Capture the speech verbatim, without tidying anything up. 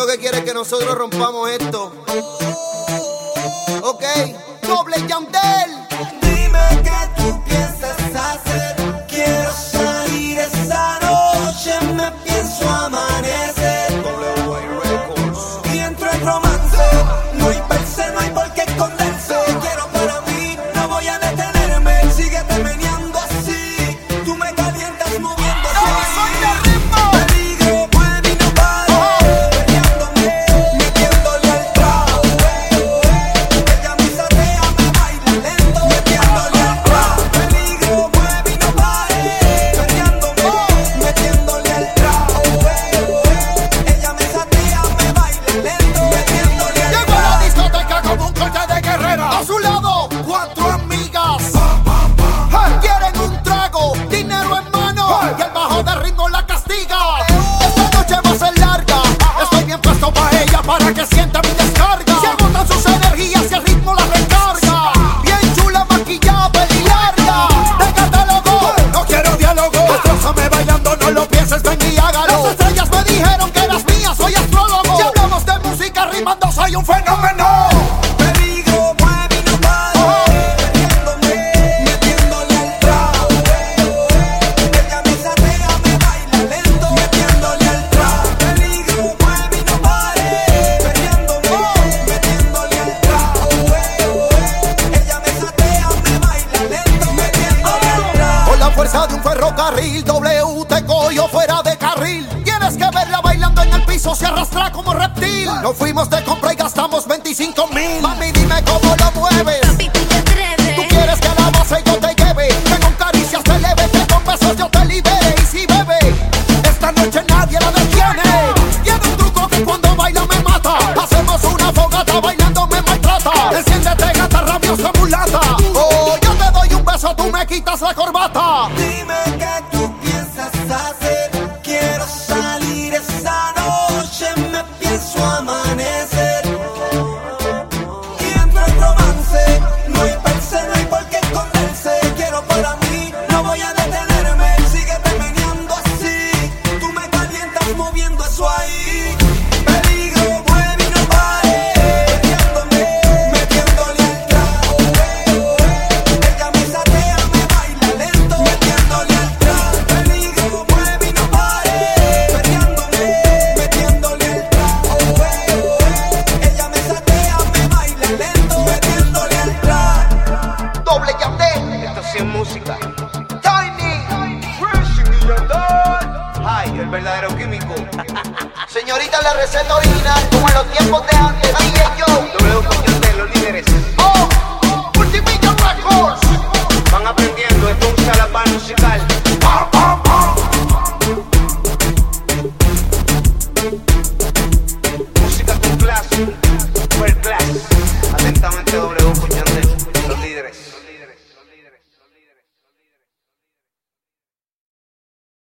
lo que quiere es que nosotros rompamos esto. Ok, doble Yandel. Dime qué tú piensas hacer. Quiero salir esa noche, me pienso amanecer. Y entro en romance. No hay perse, no hay por qué esconderse. Quiero para mí, no voy a detenerme. Síguete meneando así. Tú me calientas moviendo así. Soy de ritmo. Peligro, mueve y no pare. Peleándome, metiéndole al trago. Ella me satea, me baila lento. Metiéndole al trago. Peligro, mueve y no pare. Peleándome, metiéndole al trago. Ella me satea, me baila lento. Metiéndole al Llegó a trago. la discoteca como un corte de guerrera. A su lado, cuatro amigas. Hey, quieren un trago, dinero en mano. Y el bajo de ritmo la castiga. Esta noche va a ser larga. Estoy bien puesto para ella, para que sienta mi descarga. Se agotan sus energías y el ritmo la recarga. Bien chula, maquillada, peli larga. De catálogo, no quiero diálogo. Destrozame bailando, no lo pienses, ven y hágalo. Las estrellas me dijeron que eras mía, soy astrólogo. Si hablamos de música rimando, soy un fenómeno. Peligro, mueve y no pare. Peleándome, metiéndole al trago. Ella me satea, me baila lento. Metiéndole al trago. Peligro, mueve y no pare. Peleándome, metiéndole al trago. Ella me satea, me baila lento. Metiéndole al trago. Con la fuerza de un ferrocarril, W te cogió fuera de carril. Tienes que verla bailando en el piso, se arrastra como reptil. Nos fuimos de compra y gastamos veinticinco mil. Mami, dime cómo lo mueves. Papi, tú te atreves. Tú quieres que la base yo te lleve, que con caricias te leve, que con besos yo te libere. Y si bebe, esta noche nadie la detiene. Tiene un truco que cuando baila me mata. Hacemos una fogata, bailando me maltrata. Enciéndete, gata rabiosa mulata. Oh, yo te doy un beso, tú me quitas la corbata. Dime qué tú piensas hacer. Quiero salir esa noche, me pienso amanecer. Y entro en romance. No hay perse, no hay por qué esconderse. Quiero para mí, no voy a detenerme. Síguete meneando así. Tú me calientas moviendo eso ahí. Peligro, mueve y no pare. Peleándome, metiéndole al trago. Ella me satea, me baila lento. Metiéndole al trago. Peligro, mueve y no pare. Peleándome, metiéndole al trago. Ella me satea, me baila lento. Metiéndole al trago. Doble Yandel. Esto sí es música. Tiny. Ay, el verdadero químico. Señorita, la receta original, como en los tiempos de antes. D J Joe.